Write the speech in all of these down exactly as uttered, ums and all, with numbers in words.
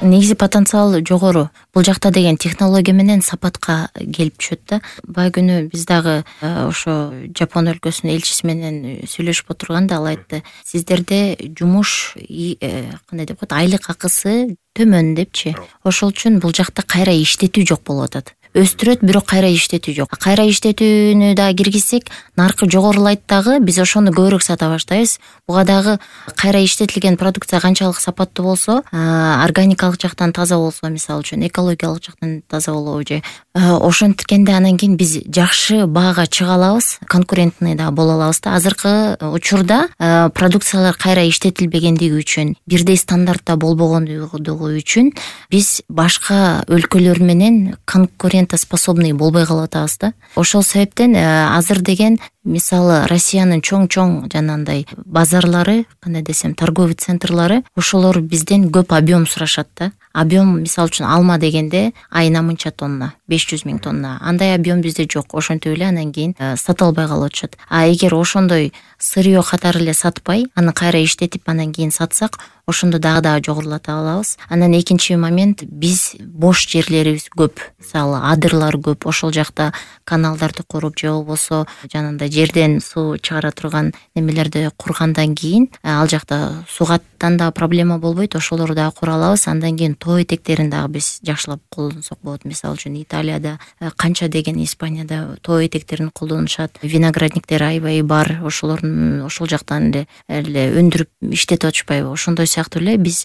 негизи потенциал жогору. Бул жакта деген технология менен сапатка келип түшөт да. Баа күнү биз дагы ошо Жапон өлкөсүнүн элчиси менен сүйлөшүп отурганда ал айтты, сиздерде жумуш кандай деп коет, айлык акысы төмөн депчи. Ошол үчүн бул жакта кайра иштетүү жок болуп атат. Өстүрөт, бирок кайра иштетүү жок. Кайра иштетүүнү да киргизсек, наркы жогорулайт дагы, биз ошону көбүрөөк сата баштайбыз. Буга дагы кайра иштетилген продукция канчалык сапаттуу болсо, органикалык жактан таза болсо, мисалы үчүн экологиялык жактан таза болобу же ошонткенде анан кийин биз жакшы баага чыга алабыз, конкурентный да боло алабыз да. Азыркы учурда продукциялар кайра иштетилбегендиги үчүн, бирдей стандартта болбогондугу үчүн биз башка өлкөлөр менен конкурент способный болбой калып атабыз да. Ошол себептен азыр деген мисалы Россиянын чоң-чоң жанагындай базарлары, кандай десем, торговый центрлары, ошолор бизден көп объем сурашат да. Объем, мисалы үчүн алма дегенде айына мынча тонна, беш жүз миң тонна. Андай объем бизде жок. Ошентип эле анан кийин сата албай калып атышат. А эгер ошондой сырьё катары эле сатпай, аны кайра иштетип анан кийин сатсак, ошондо дагы дагы жогорулата алабыз. Анан экинчи момент, биз бош жерлерибиз көп. Мисалы адырлар көп. Ошол жакта каналдарды куруп же болбосо жанагындай жерден суу чыгара турган немелерди кургандан кийин ал жакта сугаттан да проблема болбойт. Ошолорду дагы кура алабыз. Андан кийин тоо этектерин дагы биз жакшылап колдонсок болот. Мисалы үчүн Италияда канча деген, Испанияда тоо этектерин колдонушат. Виноградниктер аябай бар. Ошолордун ошол жактан эле өндүрүп иштетип атышпайбы? Ошондой сыяктуу эле биз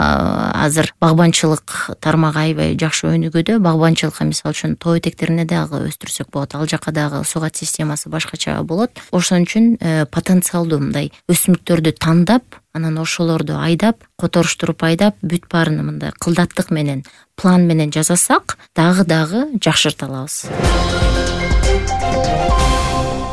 азыр багбанчылык тармагы аябай жакшы өнүгүүдө. Багбанчылыкка мисалы үчүн тоо этектерине дагы өстүрсөк болот. Ал жака дагы сугат системасы башкача болот. Ошон үчүн потенциалдуу мындай өсүмдүктөрдү тандап, анан ошолорду айдап, которуштуруп айдап, бүт баарын мындай кылдаттык менен, план менен жасасак, дагы дагы жакшырта алабыз.